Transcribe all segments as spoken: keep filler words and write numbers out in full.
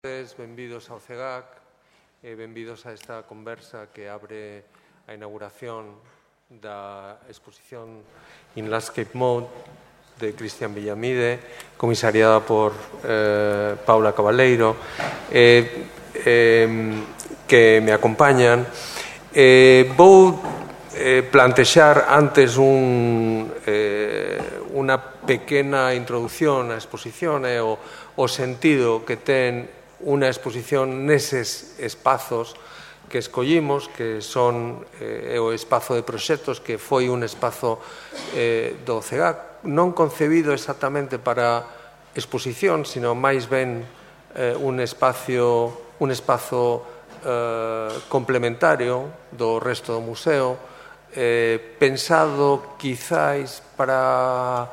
Benvidos ao CEGAC e benvidos a esta conversa que abre a inauguración da exposición In Landscape Mode de Cristian Villamide, comisariada por eh, Paula Cabaleiro, eh, eh, que me acompañan. Eh, vou eh, plantexar antes un, eh, unha pequena introdución á exposición e o, o sentido que ten unha exposición neses espazos que escollimos, que son eh, o espazo de proxectos, que foi un espazo eh, do CEGAC, non concebido exactamente para exposición, sino máis ben eh, un espacio, un espazo eh, complementario do resto do museo, eh, pensado quizáis para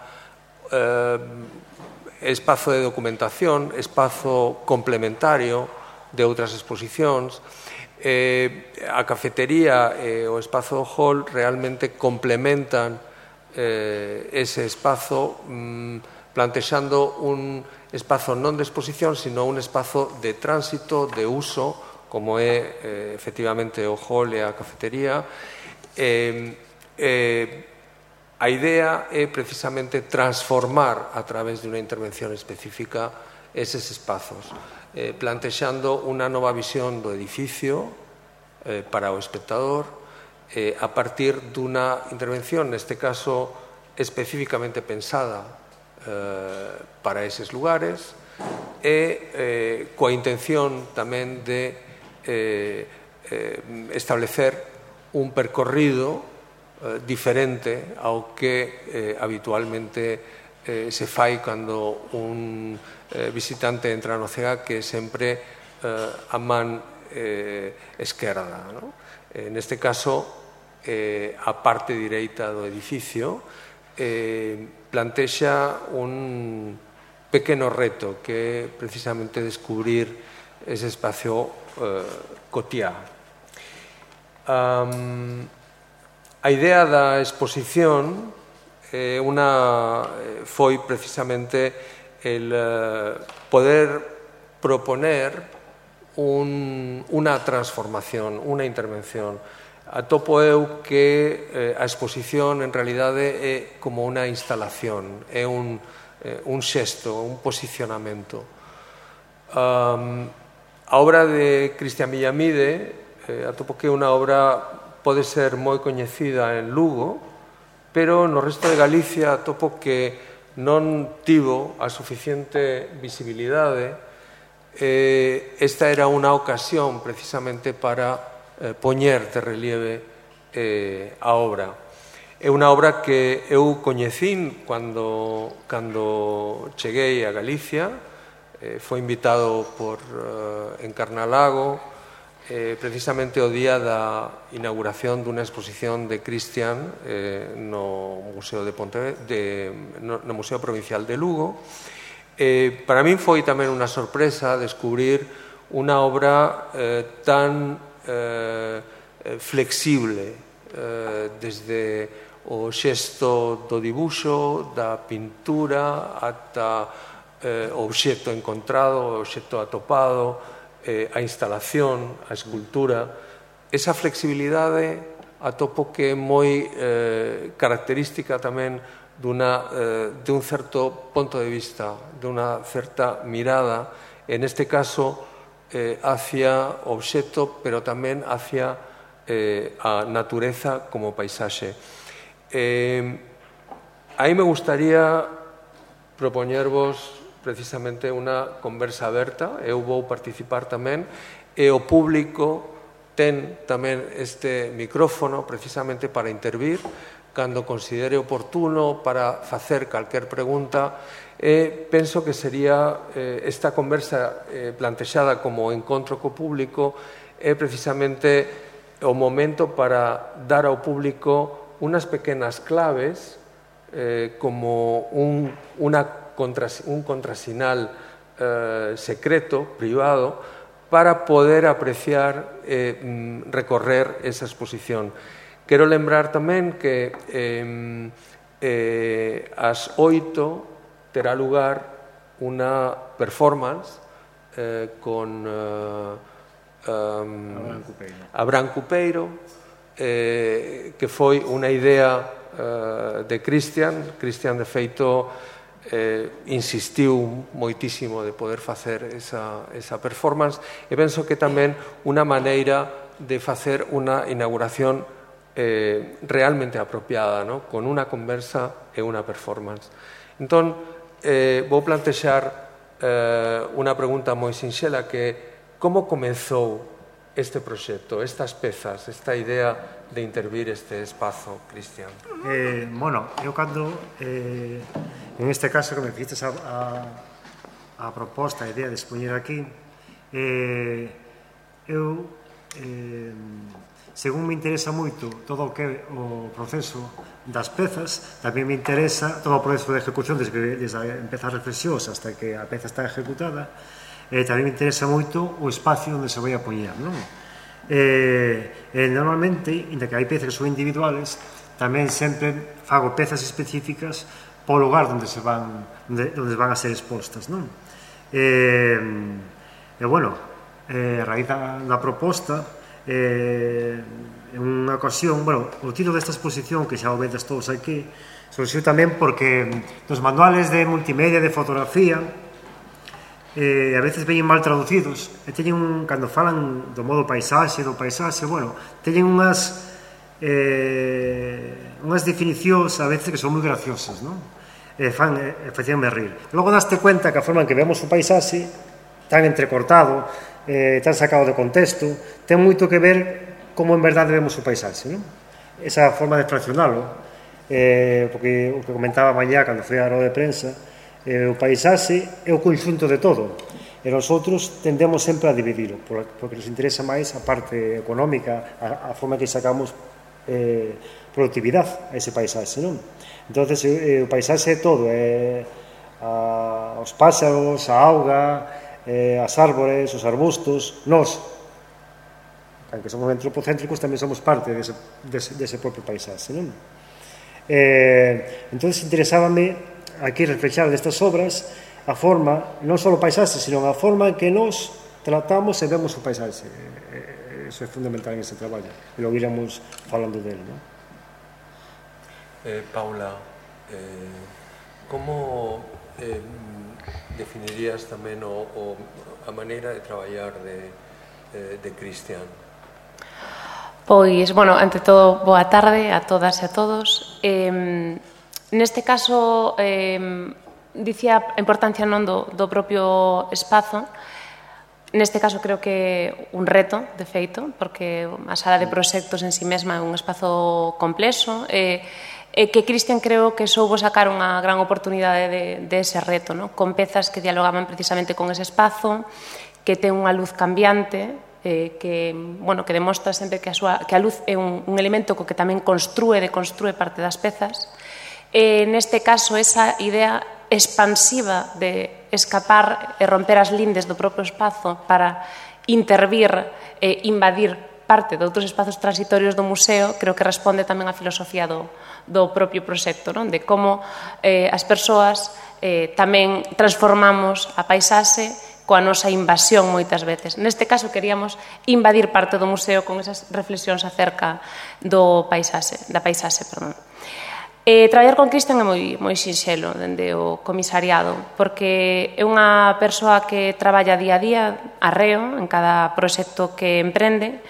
eh, espazo de documentación, espazo complementario de outras exposicións. Eh, a cafetería e o espazo hall realmente complementan eh, ese espazo mm, plantexando un espazo non de exposición, sino un espazo de tránsito, de uso, como é eh, efectivamente o hall e a cafetería. Eh, eh, A idea é precisamente transformar a través de unha intervención específica eses espazos, eh, plantexando unha nova visión do edificio eh, para o espectador eh, a partir dunha intervención, neste caso específicamente pensada eh, para eses lugares e eh, coa intención tamén de eh, eh, establecer un percorrido diferente ao que eh, habitualmente eh, se fai cando un eh, visitante entra no CEGAC, que é sempre eh, a man eh, esquerda, ¿no? Eh, neste caso, eh, a parte direita do edificio eh, plantexa un pequeno reto, que é precisamente descubrir ese espacio eh, cotiá. Um, A idea da exposición eh, una, foi precisamente el eh, poder proponer un, unha transformación, unha intervención. Atopo eu que eh, a exposición en realidade é como unha instalación, é un, eh, un xesto, un posicionamento. Um, a obra de Cristian Villamide eh, atopo que é unha obra pode ser moi coñecida en Lugo, pero no resto de Galicia atopo que non tivo a suficiente visibilidade. Eh, esta era unha ocasión precisamente para eh, poñer de relieve eh, a obra. É unha obra que eu coñecín cando, cando cheguei a Galicia, eh, foi invitado por eh, Encarnalago, Eh, precisamente o día da inauguración dunha exposición de Cristian eh, no Museo de Ponte, de, no, no Museo Provincial de Lugo. Eh, para min foi tamén unha sorpresa descubrir unha obra eh, tan eh, flexible eh, desde o xesto do dibuixo, da pintura, ata eh, o obxecto encontrado, o obxecto atopado, a instalación, a escultura. Esa flexibilidade atopo que é moi eh, característica tamén duna, eh, de un certo ponto de vista, de unha certa mirada, en este caso eh, hacia o obxecto, pero tamén hacia eh, a natureza como paisaxe. Eh, aí me gustaría propoñervos precisamente unha conversa aberta. Eu vou participar tamén e o público ten tamén este micrófono precisamente para intervir cando considere oportuno, para facer calquer pregunta. E penso que sería eh, esta conversa eh, plantexada como encontro co público é precisamente o momento para dar ao público unhas pequenas claves eh, como un, unha un contrasinal eh, secreto, privado, para poder apreciar e eh, recorrer esa exposición. Quero lembrar tamén que eh, eh, ás oito terá lugar unha performance eh, con eh, um, Abraham Cupeiro, eh, que foi unha idea eh, de Cristian. Cristian, de feito, eh, insistiu moitísimo de poder facer esa, esa performance, e penso que tamén unha maneira de facer unha inauguración eh, realmente apropiada, ¿no? Con unha conversa e unha performance. Entón, eh, vou plantexar Eh, unha pregunta moi sinxela, que como comezou este proxecto, estas pezas, esta idea de intervir este espazo, Cristian? Eh, bueno, eu cando, eh, en este caso que me fixistes a, a, a proposta, a idea de expoñer aquí, eh, eu, eh, según me interesa moito todo o que é o proceso das pezas, tamén me interesa todo o proceso de ejecución desde que desde empezar as reflexións hasta que a peza está ejecutada. Eh, tamén me interesa moito o espacio onde se vai a poñer, non? Eh, eh, normalmente, inda que hai pezas que son individuales, tamén sempre fago pezas específicas para o lugar onde se van, onde, onde van a ser expostas, non? Eh, e, bueno, eh, a raíz da, da proposta, Eh, en unha ocasión, bueno, o título desta exposición, que xa o vedes todos aquí, surgiu tamén porque nos manuales de multimedia, de fotografía, eh, a veces veñen mal traducidos, e teñen un, cando falan do modo paisaxe, do paisaxe, bueno, teñen unhas eh, unhas definicións a veces que son moi graciosas, non? E fan, e facíanme rir. Logo daste cuenta que a forma en que vemos o paisaxe tan entrecortado, eh, tan sacado de contexto, ten moito que ver como en verdade vemos o paisaxe, non? Esa forma de fraccionalo, eh, porque o que comentaba mañá cando foi a roda de prensa, eh, o paisaxe é o conxunto de todo, e nós outros tendemos sempre a dividilo, porque nos interesa máis a parte económica, a, a forma que sacamos eh, productividade a ese paisaxe, non? Entón, eh, o paisaxe é todo, é a, os páxaros, a auga, Eh, as árbores, os arbustos, nós, aunque somos antropocéntricos, tamén somos parte dese, dese, dese propio paisaxe, non? Eh, entón, interesábame aquí reflexar destas obras a forma, non só o paisaxe, sino a forma en que nós tratamos e vemos o paisaxe. Eh, eso é fundamental en ese traballo, e logo iremos falando dele, non? Eh, Paula, eh, como eh, definirías tamén o, o, a maneira de traballar de, de, de Cristian? Pois, bueno, ante todo, boa tarde a todas e a todos. Eh, neste caso, eh, dicía a importancia non do, do propio espazo. Neste caso creo que un reto, de feito, porque a sala de proxectos en si mesma é un espazo complexo, e eh, e que Cristian creo que soubo sacar unha gran oportunidade de, de ese reto, no? Con pezas que dialogaban precisamente con ese espazo, que ten unha luz cambiante, eh, que, bueno, que demostra sempre que a, súa, que a luz é un, un elemento co que tamén construe, deconstrue parte das pezas. E neste caso, esa idea expansiva de escapar e romper as lindes do propio espazo para intervir e invadir parte de outros espazos transitorios do museo, creo que responde tamén á filosofía do, do propio proxecto, non? De como eh, as persoas eh, tamén transformamos a paisaxe coa nosa invasión moitas veces. Neste caso, queríamos invadir parte do museo con esas reflexións acerca do paisaxe, da paisaxe, perdón. Eh, traballar con Cristian é moi, moi sinxelo dende o comisariado, porque é unha persoa que traballa día a día, arreo, en cada proxecto que emprende,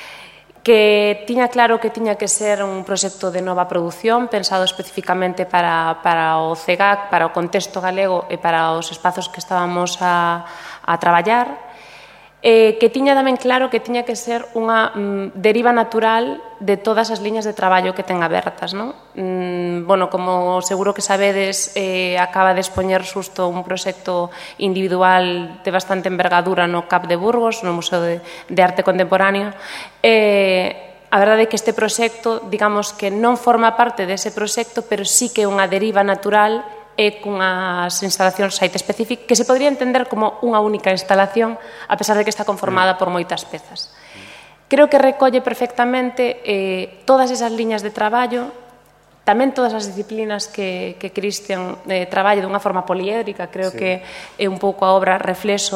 que tiña claro que tiña que ser un proxecto de nova produción, pensado especificamente para, para o C E G A C, para o contexto galego e para os espazos que estábamos a, a traballar, eh, que tiña tamén claro que tiña que ser unha mm, deriva natural de todas as liñas de traballo que ten abertas, non? Mm, bueno, como seguro que sabedes, eh, acaba de expoñer xusto un proxecto individual de bastante envergadura no C A P de Burgos, no Museo de, de Arte Contemporáneo. Eh, a verdade é que este proxecto, digamos que non forma parte dese proxecto, pero sí que é unha deriva natural e cunhas instalacións site specific que se podría entender como unha única instalación, a pesar de que está conformada por moitas pezas. Creo que recolle perfectamente eh, todas esas liñas de traballo, tamén todas as disciplinas que, que Cristian eh, traballa dunha forma poliédrica. Creo sí. que é un pouco a obra reflexo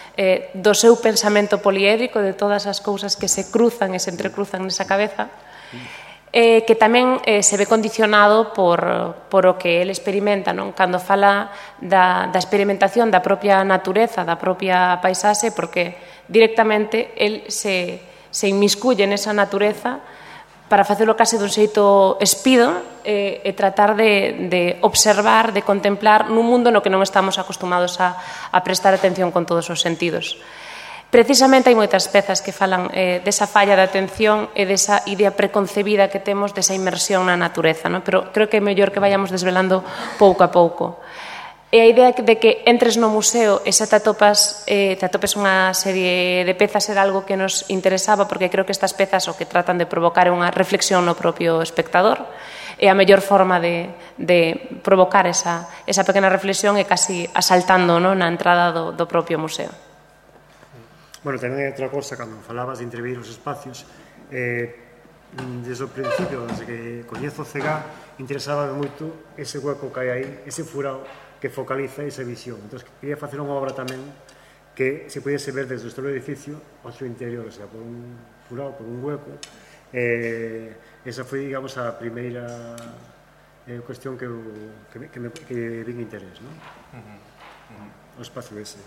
eh, do seu pensamento poliédrico, de todas as cousas que se cruzan e se entrecruzan nesa cabeza, eh, que tamén eh, se ve condicionado por, por o que ele experimenta, non? Cando fala da, da experimentación da propia natureza, da propia paisaxe, porque directamente el se, se inmiscuye nesa natureza para facelo case dun xeito espido e, e tratar de, de observar, de contemplar nun mundo no que non estamos acostumados a, a prestar atención con todos os sentidos. Precisamente hai moitas pezas que falan eh, desa falla de atención e desa idea preconcebida que temos desa inmersión na natureza, non? Pero creo que é mellor que vayamos desvelando pouco a pouco. E a idea de que entres no museo e xa te atopas, eh, te atopes unha serie de pezas era algo que nos interesaba, porque creo que estas pezas o que tratan de provocar é unha reflexión no propio espectador, e a mellor forma de, de provocar esa, esa pequena reflexión é casi asaltando, non, na entrada do, do propio museo. Bueno, tamén hai outra cosa, cando falabas de intervir os espacios, eh, desde o principio, desde que coñezo o C E G A, interesaba moito ese hueco que hai aí, ese furado que focaliza esa visión. Entón, quería facer unha obra tamén que se pudiese ver desde o exterior do edificio ao seu interior, o sea, por un furado, por un hueco. Eh, esa foi, digamos, a primeira eh, cuestión que, eu, que, que, me, que vin interés, non? Uh -huh. Uh -huh. O espacio ese.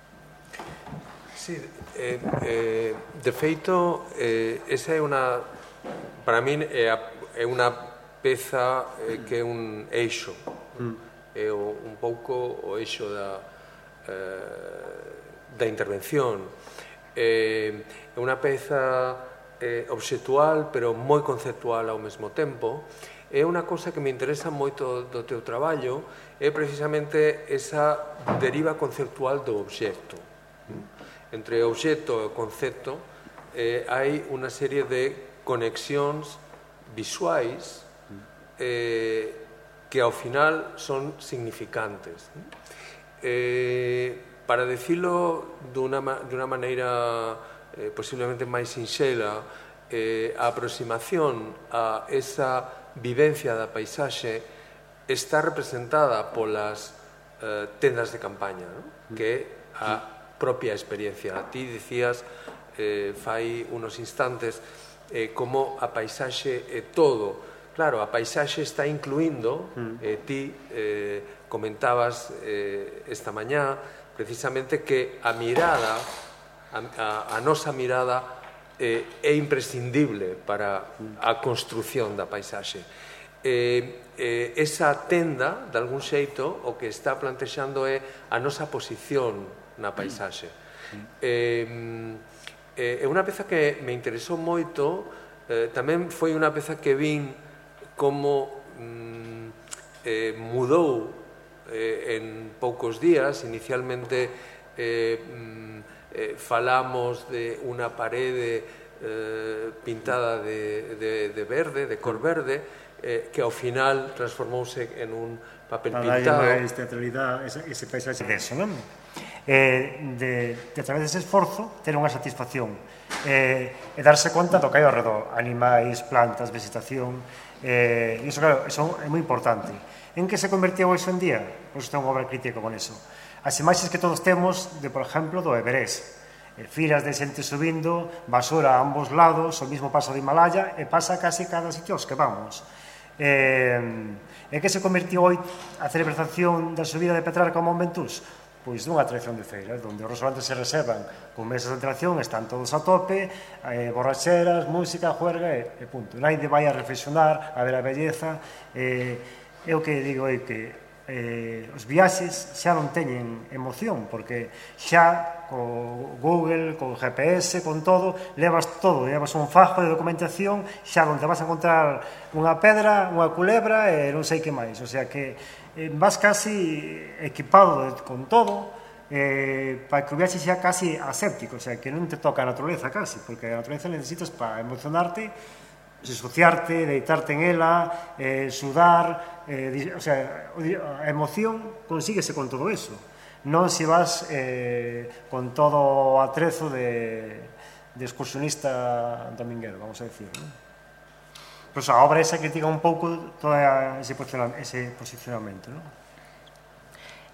Sí, eh, eh, de feito, eh, esa é unha, para min, é, é unha peza eh, que é un eixo, mm. é o, un pouco o eixo da, eh, da intervención. É eh, unha peza eh, obxectual, pero moi conceptual ao mesmo tempo. É unha cosa que me interesa moito do teu traballo, é precisamente esa deriva conceptual do obxecto. Entre o obxecto e o concepto eh, hai unha serie de conexións visuais eh, que ao final son significantes. Eh, para decirlo dunha, dunha maneira eh, posiblemente máis sinxela, eh, a aproximación a esa vivencia da paisaxe está representada polas eh, tendas de campaña, ¿no? Que é a propia experiencia. Ti dicías eh, fai unos instantes eh, como a paisaxe é todo. Claro, a paisaxe está incluindo, eh, ti eh, comentabas eh, esta mañá precisamente que a mirada, a, a, a nosa mirada eh, é imprescindible para a construción da paisaxe. Eh, eh, esa tenda, de algún xeito, o que está plantexando é a nosa posición na paisaxe. É eh, eh, unha peza que me interesou moito, eh, tamén foi unha peza que vin como mm, eh, mudou eh, en poucos días. Inicialmente eh, mm, eh, falamos de unha parede eh, pintada de, de, de verde, de cor verde, eh, que ao final transformouse en un papel para pintado. Para darlle máis teatralidade, ese, ese paisaxe deso, non? Eh, de, de a través dese esforzo ter unha satisfacción eh, e darse conta do que hai ao redor, animais, plantas, vegetación, eh, iso, claro, iso é moi importante. En que se convertiu hoxe en día? Pois ten unha obra crítica con eso. As imaxes que todos temos de, por exemplo, do Everest, eh, filas de xente subindo, basura a ambos lados, o mismo paso de Himalaya, e pasa casi cada sitio aos que vamos. Eh, e que se convertiu hoy a celebración da subida de Petrarca ao Mont Ventoux? Pois dunha atracción de feira, onde os restaurantes se reservan con mesas de atracción, están todos a tope, eh, borracheras, música, juerga e, e punto. Naide vai a reflexionar, a ver a belleza. Eh, é o que digo é que eh, os viaxes xa non teñen emoción, porque xa co Google, co G P S, con todo, levas todo, levas un fajo de documentación, xa onde vas a encontrar unha pedra, unha culebra e non sei que máis. O sea que eh, vas casi equipado de, con todo eh, para que o viaxe xa casi aséptico, o sea que non te toca a naturaleza casi, porque a naturaleza necesitas para emocionarte, disociarte, deitarte en ela, eh, sudar, eh, o sea, a emoción consíguese con todo eso. Non se vas eh, con todo o atrezo de, de excursionista dominguero, vamos a decir, ¿no? Pues a obra esa critica un pouco todo ese posicionamento, ¿no?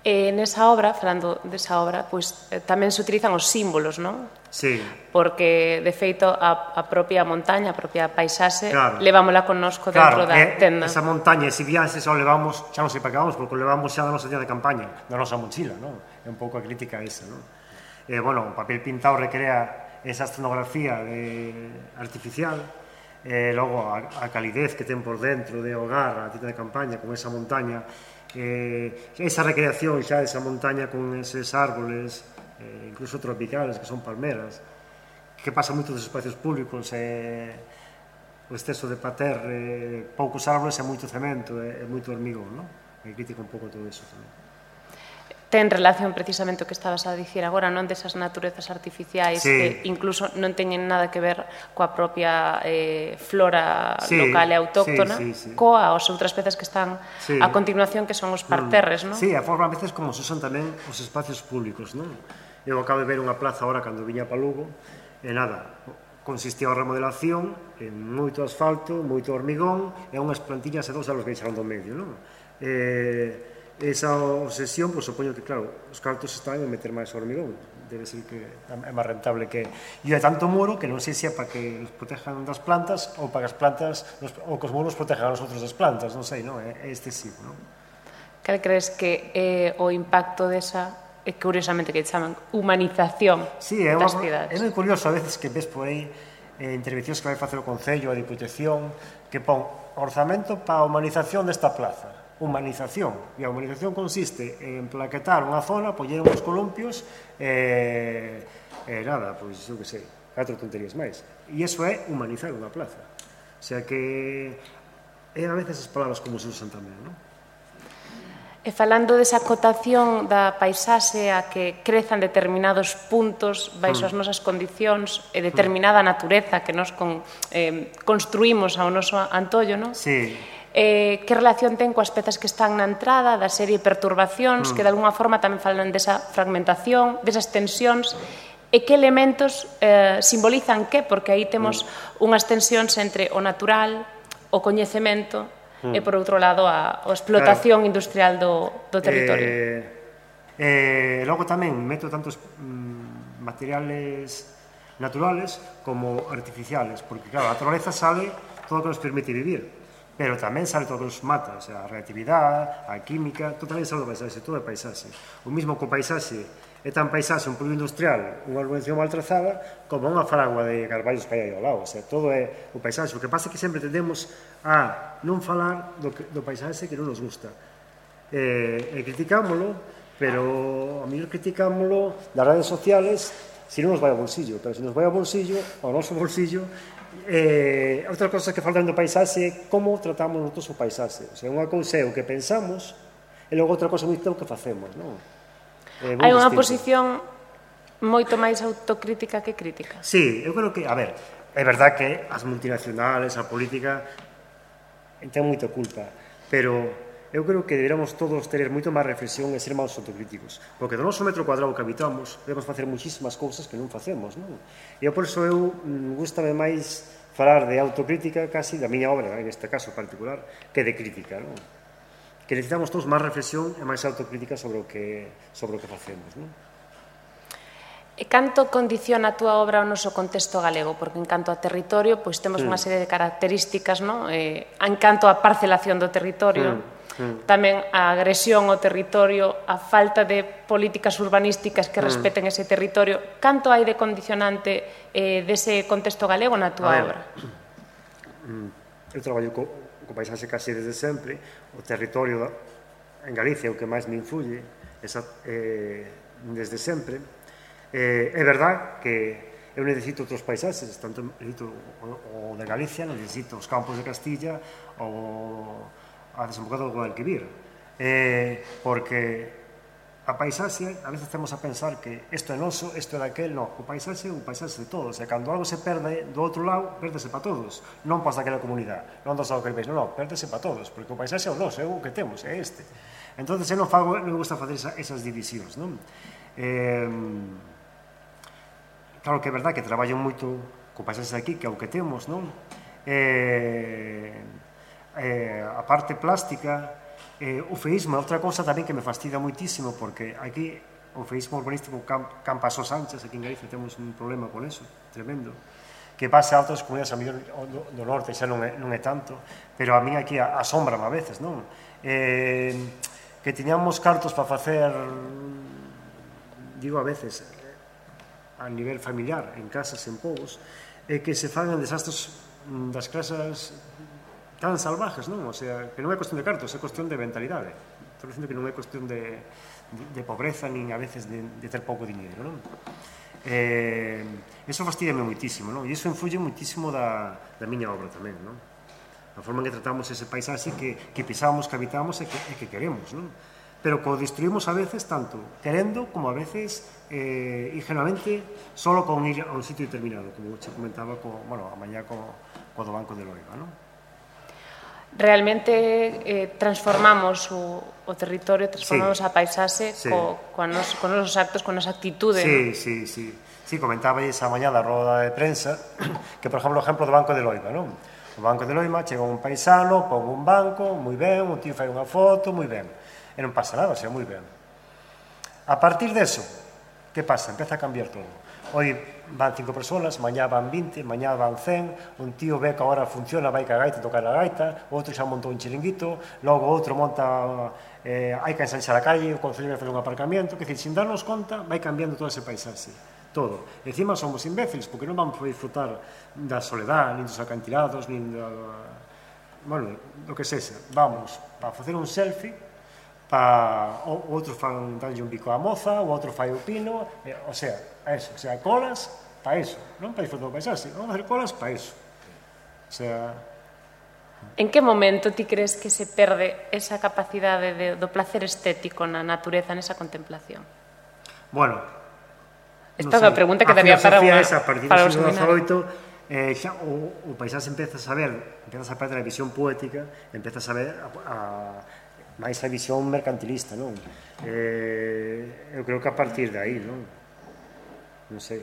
E nesa obra, falando desa obra, pois tamén se utilizan os símbolos, non? Sí. Porque, de feito, a, a propia montaña, a propia paisaxe, claro. levámola connosco dentro claro, da eh, tenda. Esa montaña, ese viaxe, xa o levamos, xa non sei para que vamos, porque o levamos xa da nosa tienda de campaña, da nosa mochila, non? É un pouco a crítica esa, non? Eh, bueno, o papel pintado recrea esa escenografía de, artificial, eh, logo a, a calidez que ten por dentro de hogar, a tienda de campaña, con esa montaña, eh, esa recreación xa desa montaña con eses árboles, eh, incluso tropicales, que son palmeras, que pasa moito dos espacios públicos, eh, o exceso de pater, eh, poucos árboles e moito cemento, e eh, moito hormigón, non? E critica un pouco todo iso tamén. Ten relación precisamente o que estabas a dicir agora, non, desas naturezas artificiais sí. que incluso non teñen nada que ver coa propia eh, flora sí, local e autóctona, sí, sí, sí. coa as outras pezas que están sí. a continuación, que son os parterres, non? Sí, a forma a veces como se usan tamén os espacios públicos, non? Eu acabo de ver unha plaza ahora cando viña para Lugo, e nada, consistía a remodelación en moito asfalto, moito hormigón e unhas plantiñas e dos alos que deixaron do medio, non? Eh, esa obsesión, pois supoño que, claro, os cartos están en meter máis hormigón, debe ser que é máis rentable que... E hai tanto muro que non sei se é para que os protejan das plantas ou para que as plantas, ou que os muros protejan a nosotros das plantas, non sei, non? É excesivo, non? Cal crees que é o impacto desa, e curiosamente que chaman humanización sí, é das unha, cidades? É moi curioso a veces que ves por aí eh, intervencións que vai facer o Concello, a Diputación, que pon orzamento para a humanización desta plaza. Humanización, e a humanización consiste en plaquetar unha zona, poñer uns columpios e, e nada, pois eu que sei, catro tonterías máis, e iso é humanizar unha plaza, o sea que é a veces as palabras como se usan tamén, non? E falando desa cotación da paisaxe a que crezan determinados puntos baixo as nosas condicións e determinada natureza que nos con, eh, construímos ao noso antollo, non? Sí. Eh, que relación ten coas pezas que están na entrada da serie Perturbacións, mm. que de alguna forma tamén falan desa fragmentación, desas tensións, e que elementos eh, simbolizan que, porque aí temos mm. unhas tensións entre o natural, o coñecemento, mm. e por outro lado a, a explotación claro. industrial do, do territorio. Eh, eh, logo tamén meto tantos mm, materiales naturales como artificiales, porque claro, a naturaleza sale todo o que nos permite vivir, pero tamén sale todo o que nos mata, o sea, a reactividade, a química, todo tamén sale do paisaxe, todo é paisaxe. O mismo co paisaxe é tan paisaxe un polígono industrial, unha urbanización mal trazada, como unha fragua de carballos que hai ao lado, o sea, todo é o paisaxe. O que pasa é que sempre tendemos a non falar do, que, do paisaxe que non nos gusta. E, e criticámoslo, pero a mellor criticámoslo das redes sociales se non nos vai ao bolsillo, pero se nos vai ao bolsillo, ao noso bolsillo, Eh, outra cosa que faltan do paisaxe é como tratamos nosotros o paisaxe, o sea, unha cousa é o que pensamos e logo outra cosa é o que facemos, non? Hai unha posición moito máis autocrítica que crítica. Sí, eu creo que, a ver, é verdad que as multinacionales, a política ten moita culpa, pero eu creo que deberíamos todos ter moito máis reflexión e ser máis autocríticos, porque do noso metro cuadrado que habitamos debemos facer muchísimas cousas que non facemos, non? E por iso eu gustame máis falar de autocrítica casi da miña obra, en este caso particular, que de crítica, non? Que necesitamos todos máis reflexión e máis autocrítica sobre o que, sobre o que facemos, non? E canto condiciona a túa obra o noso contexto galego? Porque en canto a territorio, pois temos mm. unha serie de características, non? Eh, en canto a parcelación do territorio, mm. Mm. tamén a agresión ao territorio, a falta de políticas urbanísticas que respeten mm. ese territorio. Canto hai de condicionante eh, dese contexto galego na túa obra? Eu traballo co, co paisaxe casi desde sempre. O territorio en Galicia é o que máis me influye esa, eh, desde sempre. Eh, é verdad que eu necesito outros paisaxes, tanto necesito o, o de Galicia, necesito os campos de Castilla, o a desembocado do Guadalquivir, eh, porque a paisaxe, a veces temos a pensar que isto é noso, isto é daquel, non, o paisaxe é un paisaxe de todos, e cando algo se perde do outro lado, perdese para todos, non para daquela comunidade, non dos daquele país, non, non, perdese para todos, porque o paisaxe é o noso, é o que temos, é este. Entón, eu non fago, non me gusta facer esa, esas divisións, non? Eh, claro que é verdad que traballo moito co paisaxe aquí, que é o que temos, non? Eh, eh, a parte plástica, eh, o feísmo é outra cousa tamén que me fastidia moitísimo, porque aquí o feísmo urbanístico campa aos anchas, aquí en Galicia temos un problema con eso, tremendo, que pasa a outras comunidades a mellor do norte xa non é, non é tanto, pero a min aquí asombran a veces, non? Eh, que tiñamos cartos para facer, digo a veces, a nivel familiar, en casas, en povos, e que se fagan desastres das casas tan salvajes, non? O sea, que non é cuestión de cartos, é cuestión de mentalidade. Estou dicindo que non é cuestión de, de, de pobreza, nin a veces de, de ter pouco dinheiro, non? Eh, eso fastidiame moitísimo, non? E iso influye moitísimo da, da miña obra tamén, non? A forma en que tratamos ese paisaxe que, que pisamos, que habitamos e que, e que queremos, non? Pero que o destruimos a veces tanto querendo como a veces eh, ingenuamente solo con ir a un sitio determinado, como che comentaba co, bueno, a mañá co, co do Banco de Loiva, non? Realmente eh, transformamos o, o territorio, transformamos sí, a paisaxe sí. co, co nos, con os actos, con as actitudes. Sí, ¿no? sí, sí. Sí, comentaba esa mañá da roda de prensa que, por exemplo, o exemplo do Banco de Loiva, non? O Banco de Loiva chega un paisano, pon un banco, moi ben, un tío fai unha foto, moi ben. E non pasa nada, o sea, moi ben. A partir deso, que pasa? Empeza a cambiar todo. Hoy van cinco personas, mañá van vinte, mañá van cen, un tío ve que agora funciona, vai ca gaita, tocar a gaita, o outro xa montou un chiringuito, logo outro monta, eh, hai que ensanxar a calle, o concello vai fazer un aparcamiento, que, decir, sin darnos conta, vai cambiando todo ese paisaxe, todo. E encima somos imbéciles, porque non vamos a disfrutar da soledad, nin dos acantilados, nin da, bueno, do que sexa. Vamos para facer un selfie, pa, o outro fan darlle un bico á moza, o outro fai o pino, eh, o sea, a eso, o sea, colas para eso, non para disfrutar do paisaxe, vamos a hacer colas para eso. O sea... En que momento ti crees que se perde esa capacidade de, do placer estético na natureza, nesa contemplación? Bueno, esta é unha pregunta que daría para unha esa, a partir para do os siglo seminarios. dezaoito, eh, xa, o, o paisaxe empeza a saber, empeza a perder a visión poética, empeza a saber a, a máis a visión mercantilista, non? Eh, eu creo que a partir de aí, non? Non sei.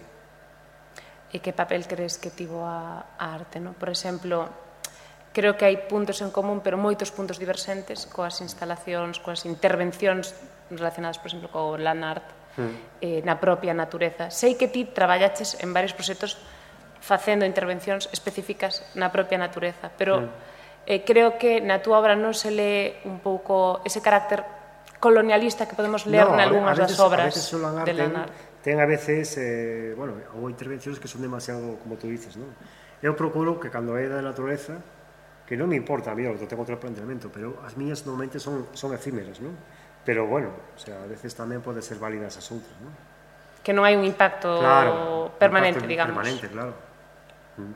E que papel crees que tivo a, a arte, non? Por exemplo, creo que hai puntos en común, pero moitos puntos diversentes coas instalacións, coas intervencións relacionadas, por exemplo, co land art, mm. eh, na propia natureza. Sei que ti traballaches en varios proxectos facendo intervencións específicas na propia natureza, pero mm. eh, creo que na túa obra non se lee un pouco ese carácter colonialista que podemos ler no, nalgúnas das obras de land art. Ten a veces, eh, bueno, ou intervencións que son demasiado, como tú dices, non? Eu procuro que cando é da natureza, que non me importa a mí, eu tengo outro planteamento, pero as miñas normalmente son, son efímeras, non? Pero, bueno, o sea, a veces tamén pode ser válidas as outras, non? Que non hai un impacto claro, permanente, impacto digamos. Permanente, claro. Mm.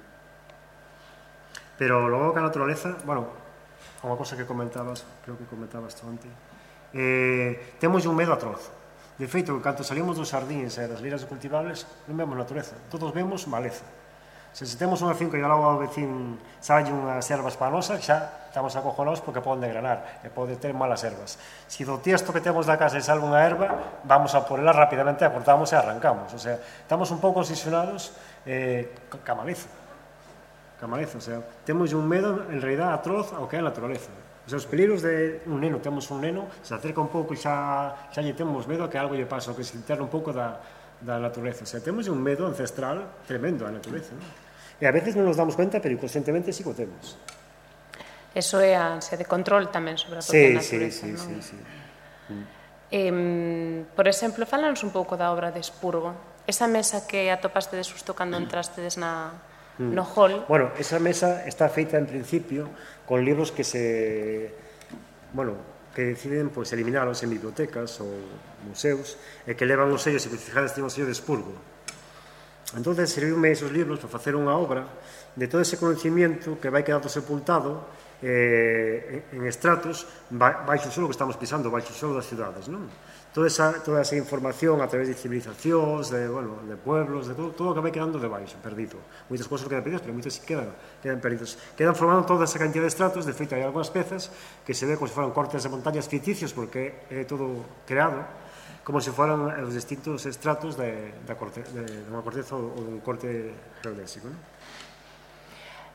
Pero logo que a naturaleza, bueno, unha cosa que comentabas, creo que comentabas tú antes, eh, temos un medo atroz. De feito, cando salimos dos xardíns e das leiras cultivables, non vemos natureza, todos vemos maleza. Se, se temos unha finca e ao lado do vecín sale unhas ervas panosas, xa estamos acojonados porque poden degranar e pode ter malas ervas. Se do tiesto que temos da casa sale unha erva, vamos a por ela rapidamente, a cortamos e arrancamos. O sea, estamos un pouco obsesionados eh, ca maleza. Ca maleza, o sea, temos un medo, en realidad, atroz ao que é a naturaleza. O sea, os peligros de un neno, temos un neno, se acerca un pouco e xa, xa lle temos medo a que algo lle pasa, o que se interna un pouco da, da natureza. O sea, temos un medo ancestral tremendo á natureza, non? E a veces non nos damos cuenta, pero inconscientemente sí que o temos. Eso é a ansia de control tamén sobre a propia sí, natureza, sí, non? Sí, sí, sí. Mm. Eh, por exemplo, fálanos un pouco da obra de Expurgo. Esa mesa que atopaste de susto cando entrastedes na, mm. no hall. Bueno, esa mesa está feita en principio con libros que se, bueno, que deciden pues, eliminaros en bibliotecas ou museus e que levan os sellos, e que fijades ten o sello de Expurgo. Entón, serviume esos libros para facer unha obra de todo ese conocimiento que vai quedando sepultado eh, en estratos baixo o suelo que estamos pisando, baixo o suelo das cidades, non? Toda esa, toda esa información a través de civilizacións, de, bueno, de pueblos, de todo, todo o que vai quedando debaixo, perdido. Moitas cousas quedan perdidas, pero moitas sí quedan, quedan perdidos. Quedan formando toda esa cantidad de estratos, de feito hai algunhas pezas que se ve como se foran cortes de montañas ficticios, porque é todo creado, como se foran os distintos estratos de, de, corte, de, de unha corteza ou un corte geodésico, non?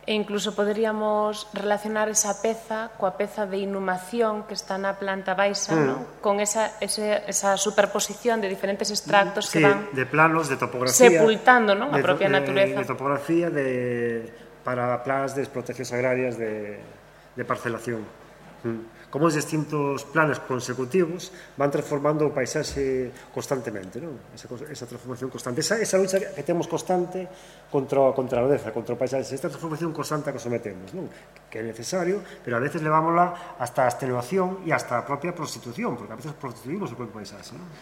E incluso poderíamos relacionar esa peza coa peza de inhumación que está na planta baixa, Mm. ¿no? Con esa, ese, esa superposición de diferentes extractos Sí, que van de planos, de topografía. sepultando, ¿no? A de, propia de, natureza. De topografía de, para planos de explotacións agrarias de, de parcelación. Mm. Como os distintos planos consecutivos van transformando o paisaxe constantemente, non? Esa, esa transformación constante. Esa, esa lucha que temos constante contra, contra a natureza, contra o paisaxe. Esta transformación constante que sometemos, non? Que é necesario, pero a veces levámosla hasta a extenuación e hasta a propia prostitución, porque a veces prostituimos o propio paisaxe, non?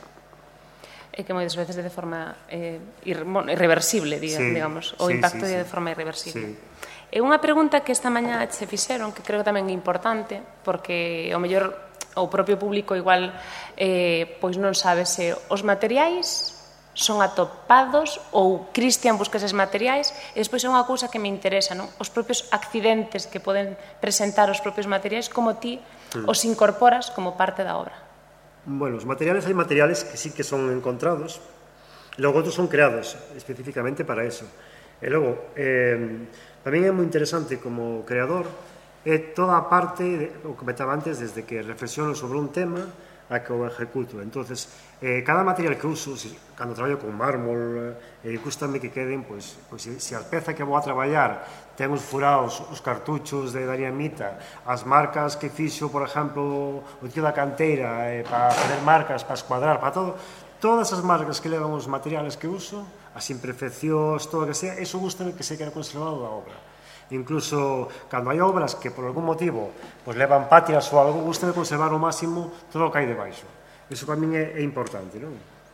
E que moitas veces de forma eh, irreversible, digamos, Sí, digamos o sí, impacto sí, é sí. de forma irreversible. Sí. E unha pregunta que esta mañá che fixeron, que creo que tamén é importante, porque ao mellor o propio público igual eh, pois non sabe se os materiais son atopados ou Cristian busca eses materiais, e despois é unha cousa que me interesa, non? Os propios accidentes que poden presentar os propios materiais, como ti Mm. os incorporas como parte da obra. Bueno, os materiales, hai materiales que sí que son encontrados, e logo outros son creados especificamente para eso. E logo, eh, tamén é moi interesante como creador é toda a parte, de, o que comentaba antes, desde que reflexiono sobre un tema a que o ejecuto. Entonces, eh, cada material que uso, si, cando traballo con mármol, eh, gustame que queden, pois, pois, se, se a peza que vou a traballar ten os furados, os cartuchos de dinamita, as marcas que fixo, por exemplo, o tío da canteira, eh, para fazer marcas, para escuadrar, para todo, todas as marcas que levan os materiales que uso, as imperfeccións, todo o que sea, eso gustame que se quede conservado da obra. Incluso cando hai obras que por algún motivo pues, levan pátinas ou algo, gustame conservar ao máximo todo o que hai debaixo. Iso para min é, é importante, non?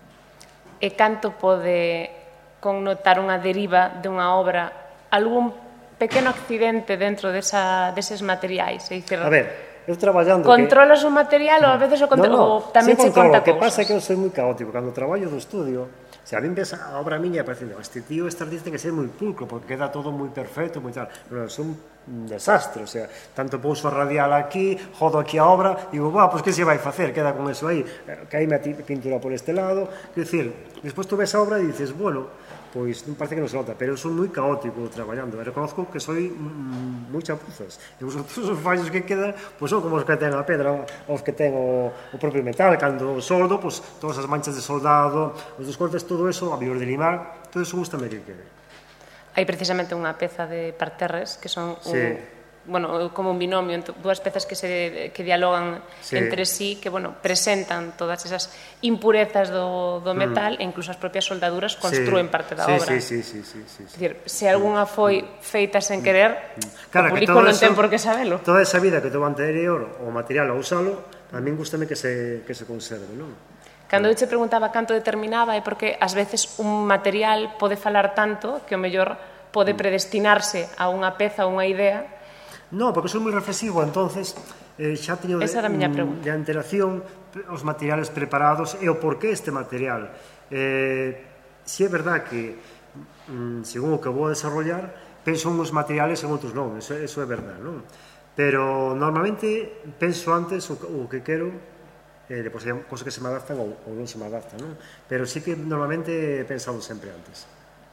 E canto pode connotar unha deriva dunha obra algún pequeno accidente dentro desa, deses materiais? É dicir, A ver, eu traballando... controlas que... o material ou a veces o, contra... no, no, o tamén sí se conta cousas. O que cousas? pasa é que eu soy moi caótico. Cando traballo do estudio, se a min ves a obra miña parece, este tío este artista que ser moi pulcro porque queda todo moi perfecto, moi tal. Pero son un desastre, o sea, tanto pouso a radial aquí, jodo aquí a obra, digo, va, pois pues, que se vai facer? Queda con eso aí, caíme a pintura por este lado, quer dicir, despois tú ves a obra e dices, bueno, pois non parece que non se nota, pero eu son moi caótico traballando, e reconozco que soy mm, moi chapuzas, e os outros os fallos que quedan, pois son como os que ten a pedra, os que ten o, o propio metal, cando soldo, pois todas as manchas de soldado, os dos cortes, todo eso, a mellor de limar, todo eso gustame que quede. Hai precisamente unha peza de parterres que son un, Sí. bueno, como un binomio, dúas pezas que se que dialogan Sí. entre sí, que bueno, presentan todas esas impurezas do, do metal mm. e incluso as propias soldaduras construen sí. parte da sí, obra. Sí, sí, sí, sí, sí, sí. É dicir, se algunha foi feita sen querer, claro, o público non eso, ten por que sabelo. Toda esa vida que tuvo anterior o material a usalo, a min gustame que se, que se conserve, non? Cando eu che preguntaba canto determinaba é porque ás veces un material pode falar tanto que o mellor pode predestinarse a unha peza ou unha idea. No, porque son moi reflexivo, entonces eh, xa teño de, Esa era a miña pregunta. de antelación os materiales preparados e o porqué este material. Eh, si é verdad que mm, según o que vou a desarrollar penso uns materiales e outros non, eso, eso é verdad, non? Pero normalmente penso antes o, o que quero, eh, depois hai cosas que se me adaptan ou, ou non se me adaptan, non? Pero sí que normalmente he pensado sempre antes.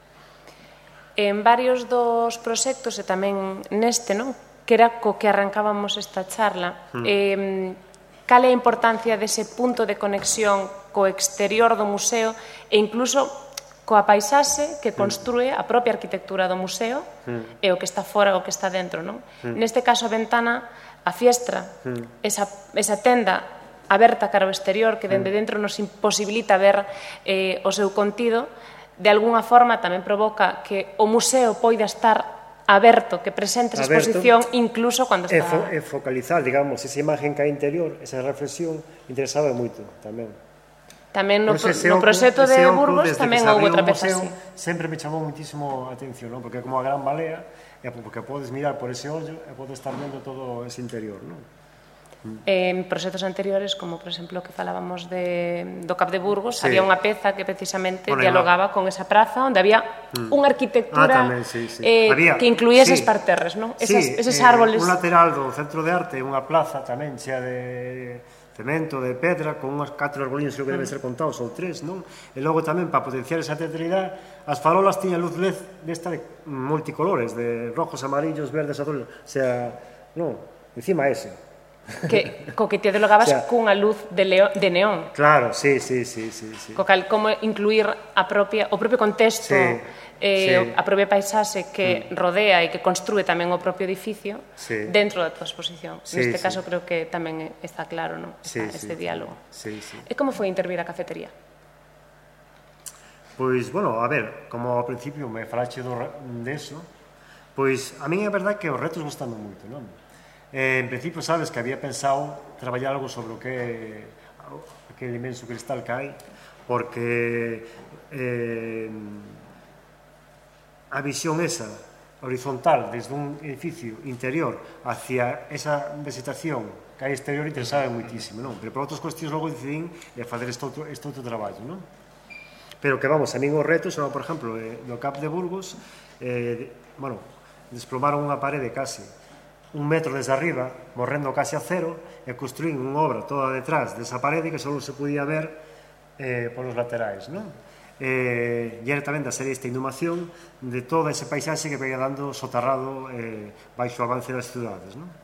En varios dos proxectos e tamén neste, non? Que era co que arrancábamos esta charla, mm. eh, cal é a importancia dese punto de conexión co exterior do museo e incluso coa paisaxe que construe a propia arquitectura do museo mm. e o que está fora o que está dentro, non? Mm. Neste caso a ventana, a fiestra, mm. esa, esa tenda aberta cara ao exterior que dende dentro nos imposibilita ver eh, o seu contido, de alguna forma tamén provoca que o museo poida estar aberto, que presente esa exposición incluso cando está... E, fo, e focalizar, digamos, esa imagen que hai interior, esa reflexión, interesaba moito tamén. Tamén no, Pues no proxecto de Burgos tamén houve outra peza así. Sempre me chamou muitísimo a atención, non? Porque é como a gran balea, e porque podes mirar por ese ollo e podes estar vendo todo ese interior, non? En proxectos anteriores, como por exemplo que falábamos de, do Cap de Burgos, sí. había unha peza que precisamente bueno, dialogaba con esa praza onde había mm. unha arquitectura ah, tamén, sí, sí. Eh, había, que incluía sí. eses parterres, non? Esas, sí, eses eh, árboles. Un lateral do centro de arte, unha plaza tamén chea de, cemento, de pedra, con unhas catro argoliños que deben ser contados, ou tres, non? E logo tamén, para potenciar esa teatralidade, as farolas tiñan luz L E D desta de multicolores, de rojos, amarillos, verdes, azules, o sea, non, encima ese. Que, co que te dialogabas o sea, cunha luz de, leo, de neón. Claro, sí, sí, sí, sí, sí. Co cal, como incluir a propia, o propio contexto, sí, eh, sí. a propia paisaxe que mm. rodea e que construe tamén o propio edificio sí. dentro da tua exposición. Sí, Neste sí. caso creo que tamén está claro, non? Sí, este sí, diálogo. Sí, sí. E como foi intervir a cafetería? Pois, bueno, a ver, como ao principio me falache do, deso, pois a min é verdade que os retos gustando moito, non? Eh, en principio, sabes que había pensado traballar algo sobre o que aquele inmenso cristal que hai, porque eh, a visión esa horizontal desde un edificio interior hacia esa vegetación que hai exterior interesaba moitísimo, non? Pero por outras cuestións logo decidín facer este outro, este outro traballo, non? Pero que vamos, a min os retos, por exemplo, eh, no Cap de Burgos, eh, bueno, desplomaron unha parede case un metro desde arriba, morrendo case a cero, e construín unha obra toda detrás desa parede que só se podía ver eh, polos laterais, non? Eh, e era tamén da serie esta inhumación de todo ese paisaxe que veía dando soterrado eh, baixo o avance das cidades, non?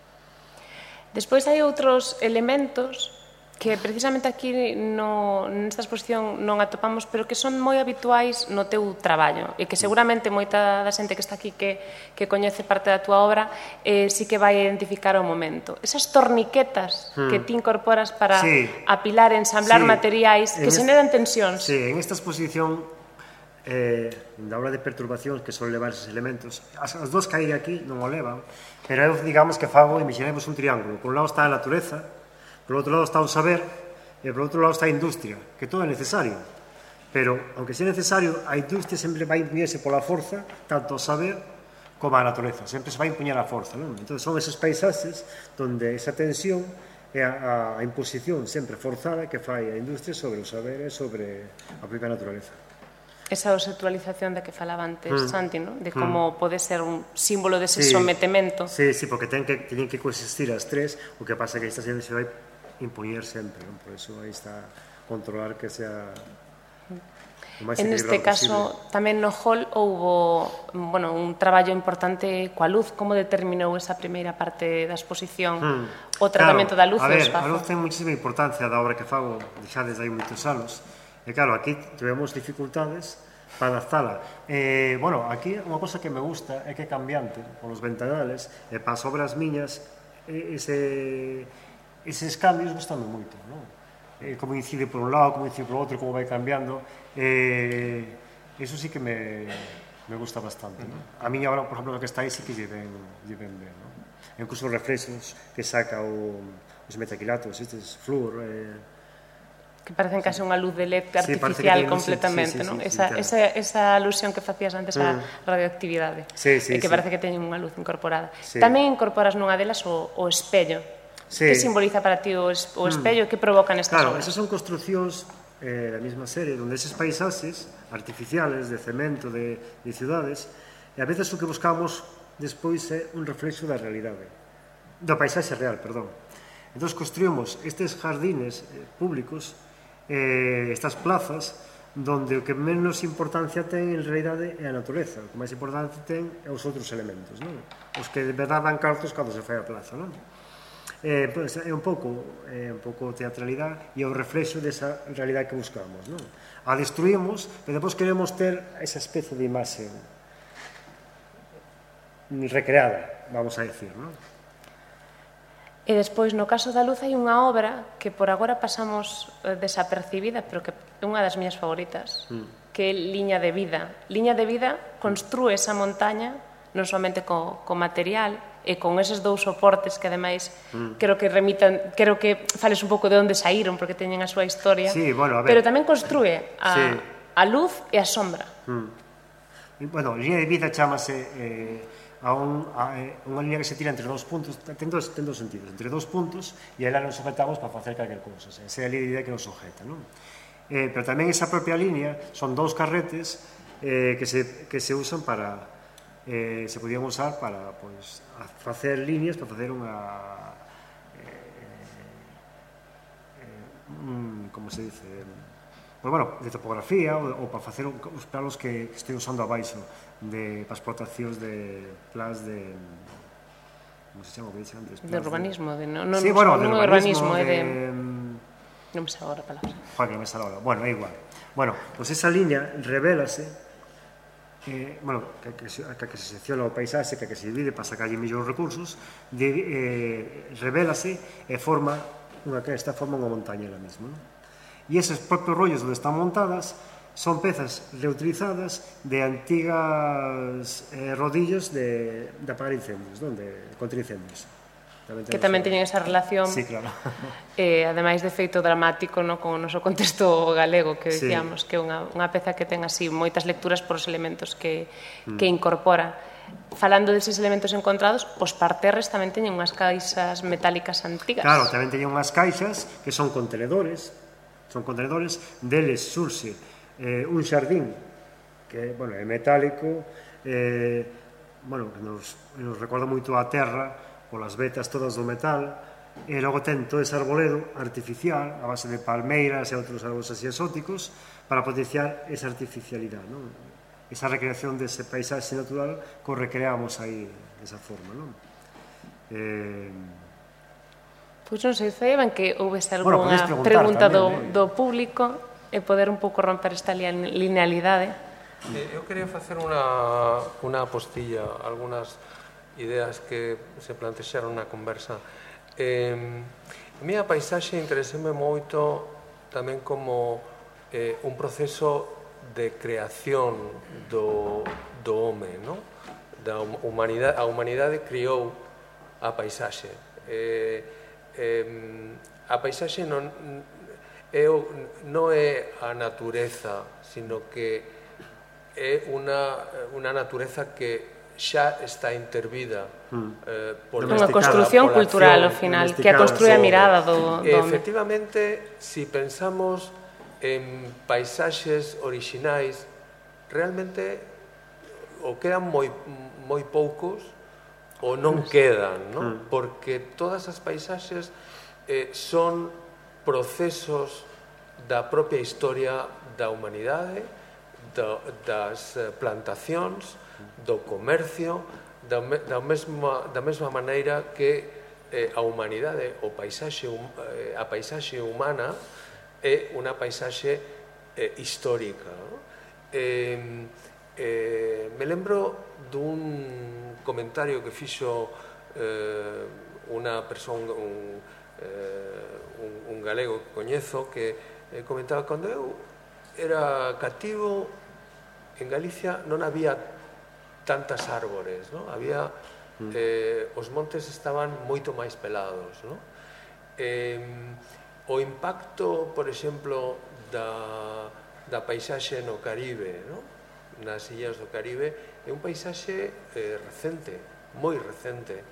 Despois hai outros elementos que precisamente aquí no, nesta exposición non atopamos, pero que son moi habituais no teu traballo e que seguramente moita da xente que está aquí que, que coñece parte da túa obra eh, sí que vai identificar o momento. Esas torniquetas hmm. que ti incorporas para sí. apilar, ensamblar sí. materiais que xeneran tensións. Sí, en esta exposición eh, da obra de perturbacións que son levar esos elementos, as, as dos que hai aquí non o levan, pero eu digamos que fago, imaginemos un triángulo, por un lado está a natureza, por outro lado está o saber e por outro lado está a industria, que todo é necesario, pero, aunque sea necesario, a industria sempre vai impuñerse pola forza, tanto o saber como a natureza, sempre se vai impuñer a forza, non? Entón son esos paisaxes onde esa tensión e a, a imposición sempre forzada que fai a industria sobre o saber e sobre a propia natureza. Esa conceptualización de que falaba antes, mm. Santi, ¿no? De como mm. pode ser un símbolo dese sí. sometemento. Sí, sí, porque ten que, teñen que coexistir as tres, o que pasa que esta xente se vai impoñer sempre, non? Por eso aí está controlar que sea o máis en este caso posible. Tamén no hall houbo, bueno, un traballo importante coa luz. Como determinou esa primeira parte da exposición mm. o tratamento claro, da luz a do ver, espazo? A luz ten muchísima importancia da obra que fago xa desde hai moitos anos e claro, aquí tivemos dificultades para adaptala. Eh, bueno, aquí unha cosa que me gusta é que é cambiante con os ventanales e para as obras miñas ese eses cambios gustando moito, non? Eh, como incide por un lado, como incide por outro, como vai cambiando, eh, eso sí que me, me gusta bastante, non? A miña obra, por exemplo, que está aí sí que lle ven, lle ven ben, non? Incluso os reflexos que saca o, os metaquilatos, estes flúor, eh, que parecen case unha luz de L E D artificial sí, completamente, sí, sí, non? Sí, sí, esa, sí, esa, esa alusión que facías antes á mm. radioactividade, sí, sí, e que sí. parece que teñen unha luz incorporada. Sí. Tamén incorporas nunha delas o, o espello. Sí. Que simboliza para ti o, es, o espello? Mm. Que provocan estas claro, obras? Claro, esas son construcións eh, da mesma serie, onde eses paisaxes artificiales de cemento, de, de ciudades, e a veces o que buscamos despois é un reflexo da realidade, do paisaxe real, perdón. Entón, construímos estes jardines eh, públicos, eh, estas plazas, donde o que menos importancia ten en realidade é a natureza, o que máis importante ten é os outros elementos, non? Os que de verdade dan cartos cando se fai a plaza, non? Eh, pues, é un pouco é un pouco teatralidade e o reflexo desa realidade que buscamos, non? A destruímos, pero depois queremos ter esa especie de imaxe recreada, vamos a decir, non? E despois, no caso da luz, hai unha obra que por agora pasamos desapercibida, pero que é unha das miñas favoritas, mm. que é Liña de Vida. Liña de Vida construe esa montaña non somente co, co material e con eses dous soportes que ademais mm. creo que remitan, creo que fales un pouco de onde saíron porque teñen a súa historia, sí, bueno, a ver. Pero tamén construe a, sí. a luz e a sombra. Mm. Bueno, Liña de Vida chamase eh, a, un, a eh, unha liña que se tira entre dous puntos, ten dos, ten dos sentidos, entre dous puntos, e aí nos sujetamos para facer calquer cousa, esa é a liña que nos sujeta, non? Eh, pero tamén esa propia liña son dous carretes eh, que, se, que se usan para eh, se podían usar para pues, facer líneas, para facer unha eh, mm, como se dice, pues, bueno, de topografía ou, ou para facer os planos que estou usando abaixo de para explotacións de plans de como se chama o que dixe antes? De urbanismo, de, no, no, sí, no, bueno, non de urbanismo, é de... de... Non me sei agora a palabra. Joder, que me sale ahora. Bueno, é igual. Bueno, pois pues esa liña revélase eh, bueno, que, que, que, que se secciona o paisaxe, que, que se divide para sacarlle millóns recursos, de, eh, revélase e forma unha que esta forma unha montaña ela mesma, ¿no? E eses propios rollos onde están montadas son pezas reutilizadas de antigas eh, rodillos de, de apagar incendios, non? De contra incendios. Tamén que tamén teñen esa relación, sí, claro. eh, ademais de feito dramático, no, con o noso contexto galego, que dicíamos, sí, que é unha, unha peza que ten así moitas lecturas por os elementos que, mm. que incorpora. Falando deses elementos encontrados, os parterres tamén teñen unhas caixas metálicas antigas. Claro, tamén teñen unhas caixas que son contenedores, son contenedores, deles surxe eh, un xardín que, bueno, é metálico, eh, bueno, que nos, nos recorda moito a terra, polas vetas todas do metal, e logo ten todo ese arboledo artificial a base de palmeiras e outros árboles así exóticos para potenciar esa artificialidade, non? Esa recreación dese paisaxe natural que recreamos aí desa forma, non? Eh... Pois non sei, foi ben que houvese algunha bueno, pregunta tamén, do, eh? do público e poder un pouco romper esta linealidade. Eh, eu quería facer unha, unha apostilla, algunhas ideas que se plantexaron na conversa. Eh, a miña paisaxe intereseme moito tamén como eh, un proceso de creación do, do home, no? Da humanidade, a humanidade criou a paisaxe. Eh, eh, a paisaxe non é, non é a natureza, sino que é unha, unha natureza que xa está intervida eh, por unha construción cultural ao final que a construe a mirada do, do efectivamente, si pensamos en paisaxes orixinais, realmente ou quedan moi, moi poucos ou non quedan, non? Porque todas as paisaxes eh, son procesos da propia historia da humanidade, da, das plantacións, do comercio, da, da, mesma, da mesma maneira que eh, a humanidade, o paisaxe, eh, a paisaxe humana é unha paisaxe eh, histórica, no? eh, eh, me lembro dun comentario que fixo eh, unha persoa un, eh, un, un galego que coñezo que eh, comentaba cando eu era cativo en Galicia non había tantas árbores, ¿no? Había eh, os montes estaban moito máis pelados, ¿no? Eh, o impacto, por exemplo, da, da paisaxe no Caribe, ¿no? Nas illas do Caribe, é un paisaxe eh, recente, moi recente,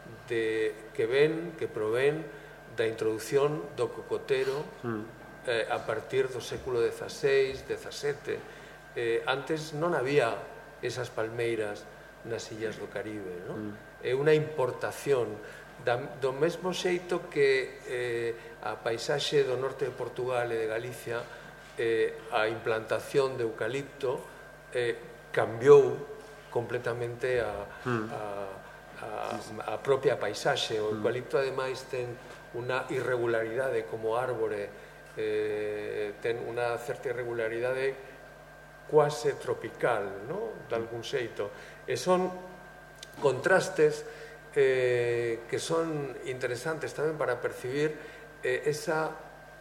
de, que ven, que provén da introducción do cocotero eh, a partir do século dezaseis, dezasete. Eh, antes non había esas palmeiras nas illas do Caribe, ¿no? Mm. É unha importación da, do mesmo xeito que eh, a paisaxe do norte de Portugal e de Galicia, eh, a implantación de eucalipto eh, cambiou completamente a, mm. a, a, a propia paisaxe. O eucalipto ademais ten unha irregularidade como árbore, eh, ten unha certa irregularidade quase tropical, ¿no? De algún xeito. E son contrastes eh, que son interesantes tamén para percibir eh, esa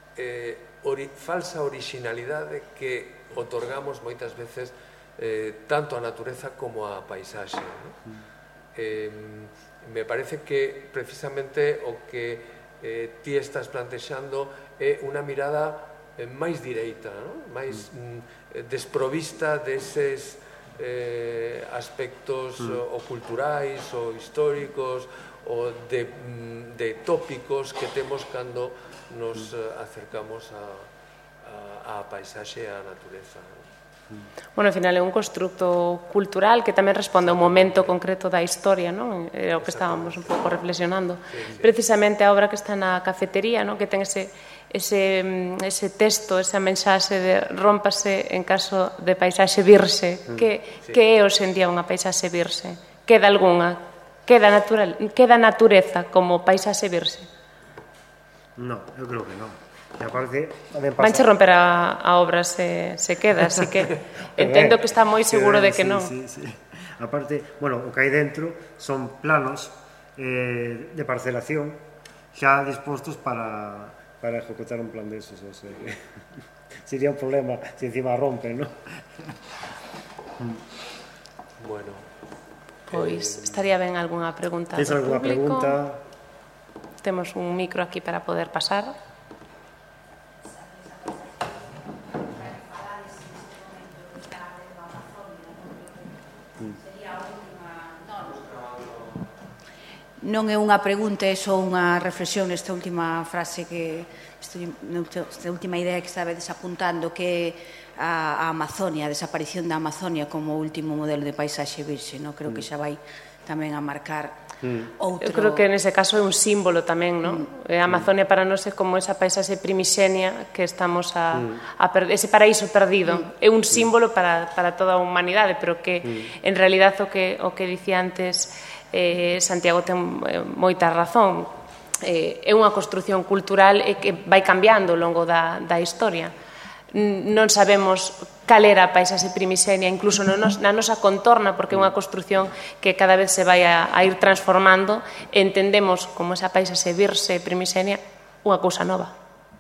eh, ori falsa originalidade que otorgamos moitas veces eh, tanto a natureza como a paisaxe, ¿no? Eh, me parece que precisamente o que eh, ti estás plantexando é unha mirada eh, máis direita, ¿no? Máis mm, desprovista deses eh, aspectos mm. o, o culturais ou históricos ou de, de tópicos que temos cando nos mm. acercamos a, a, a paisaxe e a natureza, ¿no? Bueno, ao final é un constructo cultural que tamén responde a un momento concreto da historia, non? É o que estábamos un pouco reflexionando. Precisamente a obra que está na cafetería, non? Que ten ese, ese, ese texto, esa mensaxe de rómpase en caso de paisaxe virse. Que, que é hoxe en día unha paisaxe virse? Queda algunha? Queda, natural, queda natureza como paisaxe virse? No, eu creo que non. E aparte, tamén pasa... Vanche romper a, a obra se, se queda, así que entendo que está moi seguro de que non. Sí, sí, sí. Aparte, bueno, o que hai dentro son planos eh, de parcelación xa dispostos para, para ejecutar un plan de esos, o sea que sería un problema se encima rompen, ¿no? Bueno. Pois estaría ben algunha pregunta Tens do algunha público. pregunta? Temos un micro aquí para poder pasar. Non é unha pregunta, é só unha reflexión nesta última frase que esta última idea que estaba desapuntando, que a, a Amazonia, a desaparición da Amazonia como último modelo de paisaxe virxe, non? Creo que xa vai tamén a marcar mm. outro... Eu creo que nese caso é un símbolo tamén, non? Mm. A Amazonia para nós é como esa paisaxe primixenia que estamos a, mm. a perder, ese paraíso perdido. Mm. É un símbolo para, para toda a humanidade, pero que mm. en realidad o que, o que dicía antes eh, Santiago ten eh, moita razón. Eh, é unha construción cultural e que vai cambiando ao longo da, da historia. Non sabemos cal era a paisaxe primixenia, incluso na nosa contorna, porque é unha construción que cada vez se vai a, a ir transformando, entendemos como esa paisaxe virse primixenia unha cousa nova.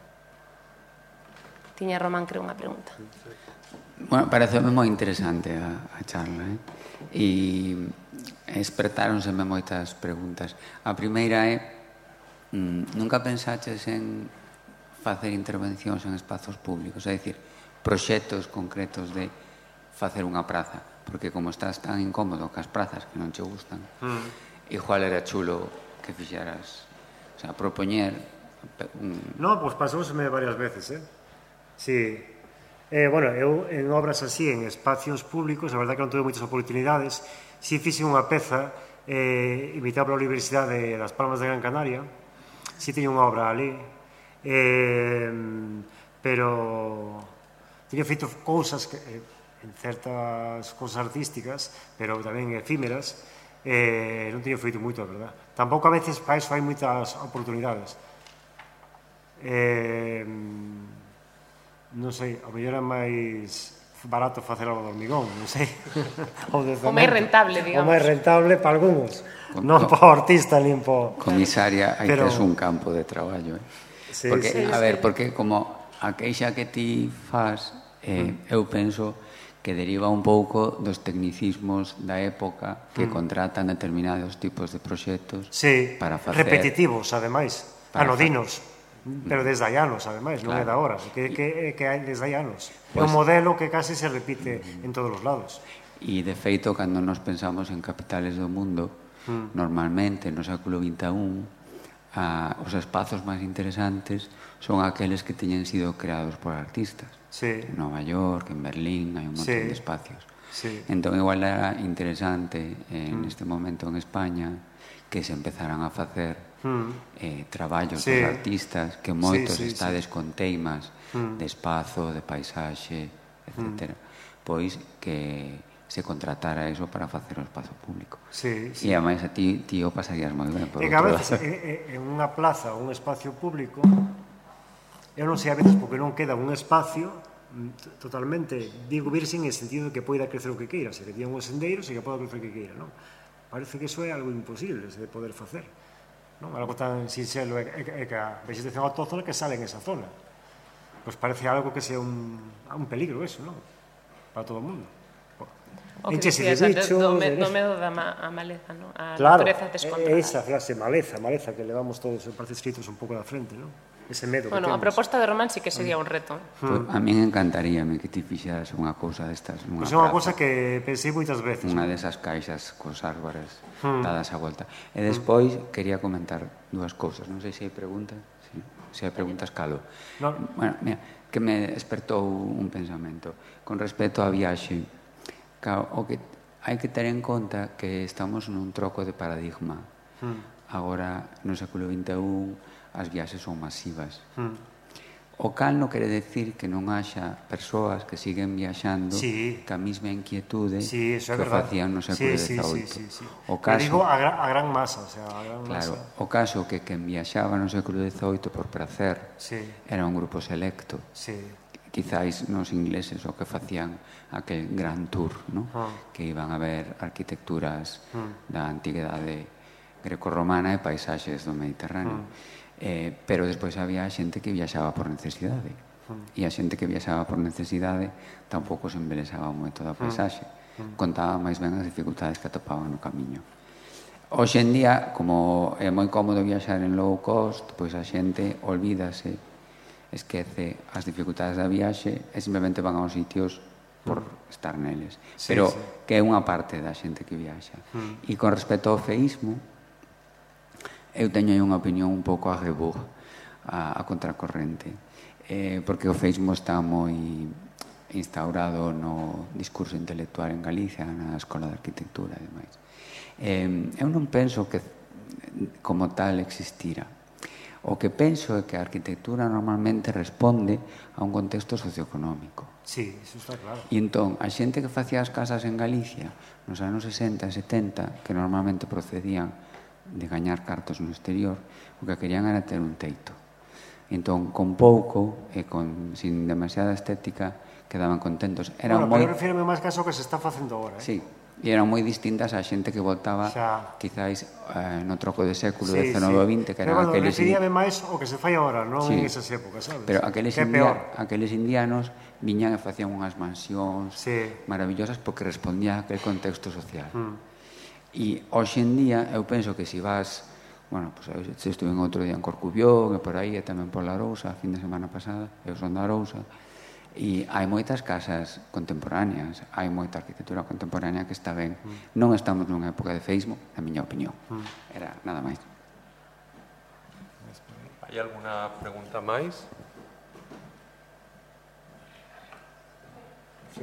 Tiña Román, creo, unha pregunta. Bueno, pareceme moi interesante a, a charla, eh? E espertáronseme moitas preguntas. A primeira é, mm, nunca pensaches en facer intervencións en espazos públicos, é dicir, proxectos concretos de facer unha praza, porque como estás tan incómodo cas prazas que non che gustan, mm. igual era chulo que fixeras, o sea, propoñer un... No, pois pues pasouseme varias veces, eh? Sí. Eh, bueno, eu en obras así, en espacios públicos, a verdade que non tuve moitas oportunidades. Si fixe unha peza eh, invitada pola Universidade das Palmas de Gran Canaria, si teño unha obra ali, eh, pero teño feito cousas que, eh, en certas cousas artísticas, pero tamén efímeras, eh, non teño feito moito, a verdade. Tampouco a veces para iso hai moitas oportunidades. Eh, non sei, a mellor é máis barato facer algo de hormigón, non sei. O máis rentable, digamos. O máis rentable para algúns, non para o artista, nin para... Comisaria, aí pero... tes un campo de traballo, eh? Sí, porque, sí, a sí. ver, porque como a queixa que ti faz, eh, mm. eu penso que deriva un pouco dos tecnicismos da época que mm. contratan determinados tipos de proxectos sí, para facer... repetitivos, ademais, anodinos. Pero desde hai anos, ademais, non claro. é da hora, que, que, que hai desde hai anos. Pues, é un modelo que casi se repite en todos os lados. E, de feito, cando nos pensamos en capitales do mundo, mm. normalmente, no século vinte e un, a, os espazos máis interesantes son aqueles que teñen sido creados por artistas. Sí. En Nova York, en Berlín, hai un montón sí. de espacios. Sí. Entón, igual era interesante, en mm. este momento en España, que se empezaran a facer Mm. eh, traballos sí. dos artistas que moitos sí, sí, estades sí. con teimas mm. de espazo, de paisaxe, etcétera. Mm. Pois que se contratara eso para facer o espazo público. Sí, sí. E ademais a ti, ti o pasarías moi ben por e outro a veces, en, en unha plaza ou un espacio público, eu non sei a veces porque non queda un espacio totalmente, digo, virxe en el sentido de que poida crecer o que queira, se que tiña uns sendeiros e que poida crecer o que queira, non? Parece que iso é algo imposible de poder facer. Non? Algo tan sinxelo é, é, é que a vegetación autóctona que sale en esa zona. Pois parece algo que sea un, un peligro eso, non? Para todo o mundo. O que decías antes do, me, do medo da ma, a maleza, non? A claro, natureza descontrolada. Esa frase, maleza, maleza, que levamos todos, parece escritos un pouco da frente, non? Ese medo bueno, que temos. A proposta de Román sí que sería un reto. Pues a min encantaríame que ti fixeras unha cousa destas. Pois pues é unha cousa que pensei moitas veces. Unha desas caixas cos árboles hmm. dadas a volta. E despois hmm. quería comentar dúas cousas. Non sei se hai preguntas. Sí. Se hai preguntas, calo. No. Bueno, mira, que me despertou un pensamento. Con respecto á viaxe, o que hai que ter en conta que estamos nun troco de paradigma. Agora, no século vinte e un, as viaxes son masivas. O cal non quere decir que non haxa persoas que siguen viaxando sí. ca mesma inquietude sí, que o facían no século sí, dezaoito. Sí, sí, sí, sí. O caso, digo a gran, a gran masa, o sea, a gran claro, masa. o caso que quen viaxaba no século dezaoito por prazer sí. era un grupo selecto. Sí. Quizáis nos ingleses o que facían aquel gran tour, ¿no? Ah. Que iban a ver arquitecturas mm. da antigüedade grecorromana e paisaxes do Mediterráneo. Mm. Eh, pero despois había xente que viaxaba por necesidade. Mm. E a xente que viaxaba por necesidade tampouco se embelesaba moito da paisaxe. Mm. Contaba máis ben as dificultades que atopaban no camiño. Hoxe en día, como é moi cómodo viaxar en low cost, pois a xente olvídase, esquece as dificultades da viaxe e simplemente van aos sitios por mm. estar neles. Sí, pero sí. que é unha parte da xente que viaxa. Mm. E con respecto ao feísmo, eu teño aí unha opinión un pouco a rebour, a, a contracorrente, eh, porque o feísmo está moi instaurado no discurso intelectual en Galicia, na Escola de Arquitectura e demais. Eh, eu non penso que como tal existira. O que penso é que a arquitectura normalmente responde a un contexto socioeconómico. Sí, eso está claro. E entón, a xente que facía as casas en Galicia nos anos sesenta e setenta, que normalmente procedían de gañar cartos no exterior, o que querían era ter un teito. E entón, con pouco e con, sin demasiada estética, quedaban contentos. Eran bueno, moi... pero refírame máis caso que se está facendo agora, eh? Sí, e eran moi distintas a xente que voltaba xa... quizáis eh, no troco de século sí, dezenove ou sí. vinte, que pero eran bueno, aqueles... referíame máis o que se fai agora, non sí. en esas épocas, sabes? Pero aqueles, que india... aqueles indianos viñan e facían unhas mansións sí. maravillosas porque respondía a aquel contexto social. Mm. E hoxe en día eu penso que se vas, bueno, pues, eu estuve en outro día en Corcubión e por aí e tamén por La Arousa a fin de semana pasada, eu son da Arousa, e hai moitas casas contemporáneas, hai moita arquitectura contemporánea que está ben. Mm. Non estamos nunha época de feísmo, na miña opinión. Mm. Era nada máis. Hai alguna pregunta máis? Sí.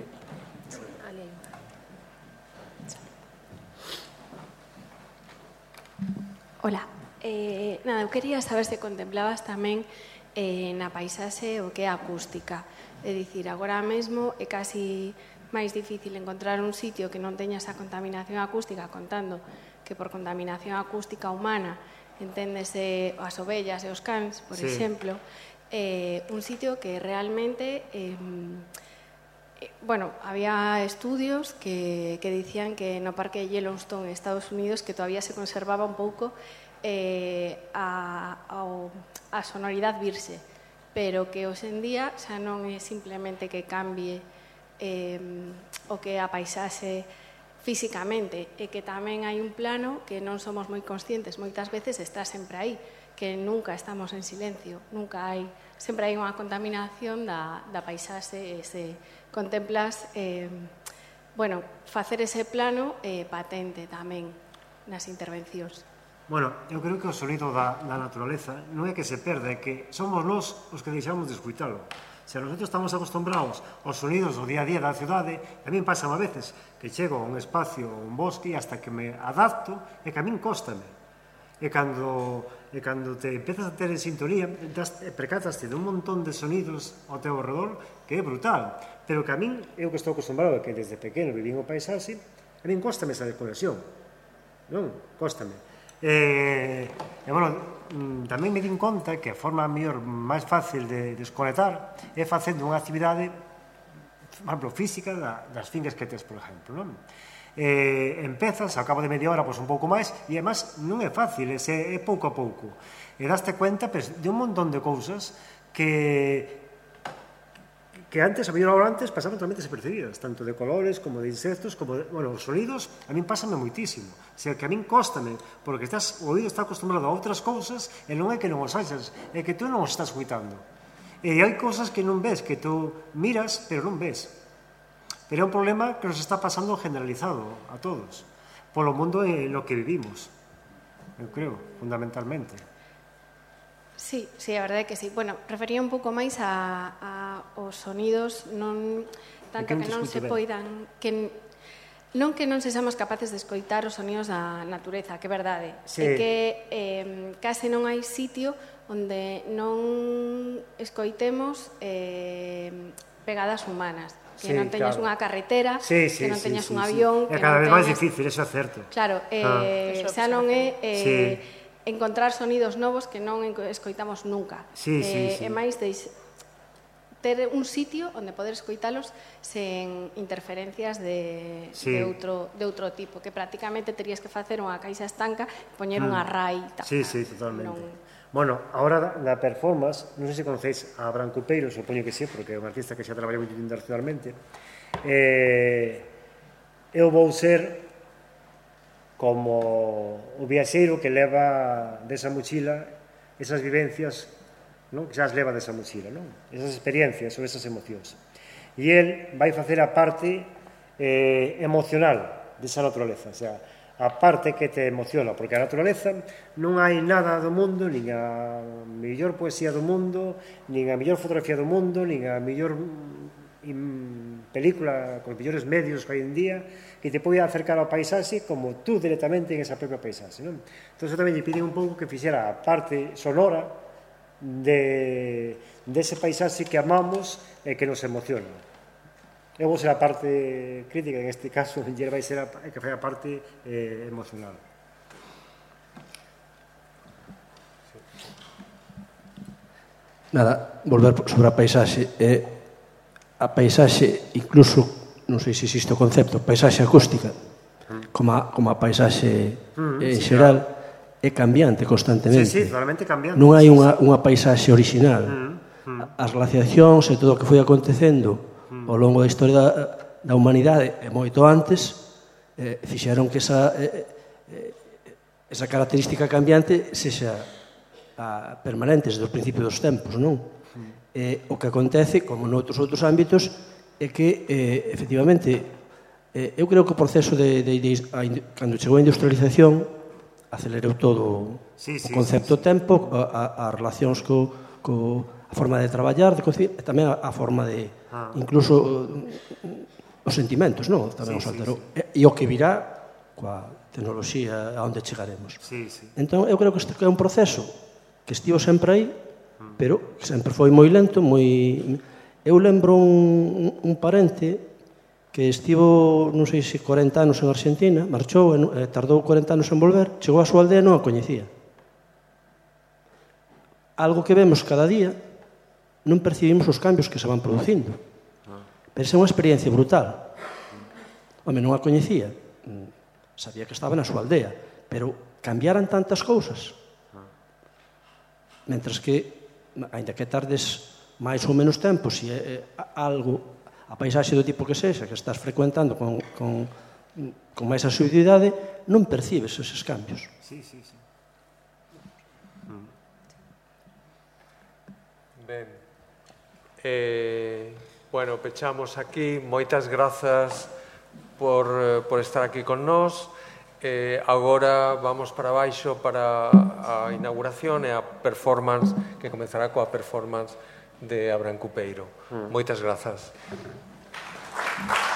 Ola, eh, nada, eu quería saber se contemplabas tamén eh, na paisaxe o que é acústica. É dicir, agora mesmo é casi máis difícil encontrar un sitio que non teña esa contaminación acústica, contando que por contaminación acústica humana enténdese as ovellas e os cans, por sí. exemplo, eh, un sitio que realmente... Eh, Bueno, había estudios que, que dicían que no parque de Yellowstone en Estados Unidos que todavía se conservaba un pouco eh, a, a, a sonoridade virxe, pero que hoxe en día xa non é simplemente que cambie eh, o que é a paisaxe físicamente, é que tamén hai un plano que non somos moi conscientes, moitas veces está sempre aí, que nunca estamos en silencio, nunca hai, sempre hai unha contaminación da, da paisaxe, ese contemplas, eh, bueno, facer ese plano eh, patente tamén nas intervencións. Bueno, eu creo que o sonido da, da naturaleza non é que se perda, é que somos nós os que deixamos de escuitalo. Se nosotros estamos acostumbrados aos sonidos do día a día da cidade, a mí pasan a veces que chego a un espacio, a un bosque, hasta que me adapto, e que a min cóstame. E cando, e cando te empezas a ter en sintonía, percataste de un montón de sonidos ao teu redor que é brutal, pero que a min, eu que estou acostumbrado, que desde pequeno vivín o paisaxe, a min cóstame esa desconexión, non? Cóstame. E, e bueno, tamén me din conta que a forma mellor máis fácil de desconectar é facendo unha actividade, por exemplo, física das fingas que tes, por exemplo, non? Eh, empezas, ao cabo de media hora, pois un pouco máis, e además non é fácil, é, é pouco a pouco. E daste cuenta pues, de un montón de cousas que que antes, a mellor hora antes, pasaban totalmente despercebidas, tanto de colores, como de insectos, como de, bueno, os sonidos, a min pásame moitísimo. O sea, que a min cóstame, porque estás, o oído está acostumbrado a outras cousas, e non é que non os haxas, é que tú non os estás escuitando. E hai cousas que non ves, que tú miras, pero non ves. Pero é un problema que nos está pasando generalizado a todos, polo mundo en lo que vivimos, eu creo, fundamentalmente. Sí, sí, a verdade é que sí. Bueno, refería un pouco máis a, a os sonidos, non tanto que non se poidan, que non que non sexamos capaces de escoitar os sonidos da natureza, que é verdade. Sí. É que eh, case non hai sitio onde non escoitemos eh, pegadas humanas. Que sí, non teñas claro. unha carretera, sí, sí, que non sí, teñas sí, un sí. avión, É que cada non vez máis teñas... difícil, eso é certo. Claro, eh, Ah. xa non é eh, Sí. encontrar sonidos novos que non escoitamos nunca. Sí, sí, eh, sí. É máis de ter un sitio onde poder escoitalos sen interferencias de, Sí. de, outro, de outro tipo, que prácticamente terías que facer unha caixa estanca, poñer Mm. unha rai e tal. Sí, sí, totalmente. Non... Bueno, ahora da performance, non sei se conocéis a Abraham Cupeiro, supoño que sí, porque é un artista que xa traballa moito internacionalmente. Eh, eu vou ser como o viaxeiro que leva desa mochila esas vivencias, non? Que xa as leva desa mochila, non? Esas experiencias ou esas emocións. E el vai facer a parte eh, emocional desa naturaleza, o sea, a parte que te emociona, porque a naturaleza non hai nada do mundo, nin a mellor poesía do mundo, nin a mellor fotografía do mundo, nin a mellor mm, película con os mellores medios que hai en día que te pode acercar ao paisaxe como tú directamente en esa propia paisaxe, non? Entón, eu tamén lle piden un pouco que fixera a parte sonora de dese paisaxe que amamos e que nos emociona. Eu vou ser a parte crítica, en este caso, e vai ser a, que fai a parte eh, emocional. Nada, volver sobre a paisaxe. Eh, a paisaxe, incluso, non sei se existe o concepto, paisaxe acústica, como a, como a paisaxe mm, en sí, xeral, claro. É cambiante constantemente. Sí, sí, totalmente cambiante. Non hai sí, unha, sí. unha paisaxe original. Mm, mm. As glaciacións e todo o que foi acontecendo ao longo da historia da, da humanidade e moito antes eh, fixeron que esa, eh, eh, esa característica cambiante sexa a, permanente desde o principio dos tempos, non? Mm. Eh, o que acontece, como noutros outros ámbitos, é que, eh, efectivamente, eh, eu creo que o proceso de, de, de a, cando chegou a industrialización acelerou todo sí, sí, o concepto sí, sí. tempo, a, a, as relacións co, co a forma de traballar, de concebir, e tamén a, a forma de, ah. incluso, os sentimentos, non? Tamén sí, os alterou. Sí, sí. E, e o que virá coa tecnoloxía a onde chegaremos. Sí, sí. Entón, eu creo que este é un proceso que estivo sempre aí, mm. pero sempre foi moi lento, moi... Eu lembro un, un parente que estivo, non sei se corenta anos en Argentina, marchou, e tardou corenta anos en volver, chegou á súa aldea e non a coñecía. Algo que vemos cada día, non percibimos os cambios que se van producindo. Pero é unha experiencia brutal. Home, non a coñecía. Sabía que estaba na súa aldea. Pero cambiaran tantas cousas. Mentres que, ainda que tardes máis ou menos tempo, se é algo, a paisaxe do tipo que sexa, que estás frecuentando con, con, con máis asiduidade, non percibes eses cambios. Sí, sí, sí. Ben, eh, bueno, pechamos aquí. Moitas grazas por, por estar aquí con nós. Eh, agora vamos para baixo para a inauguración e a performance, que comezará coa performance de Abraham Cupeiro. Mm. Moitas grazas.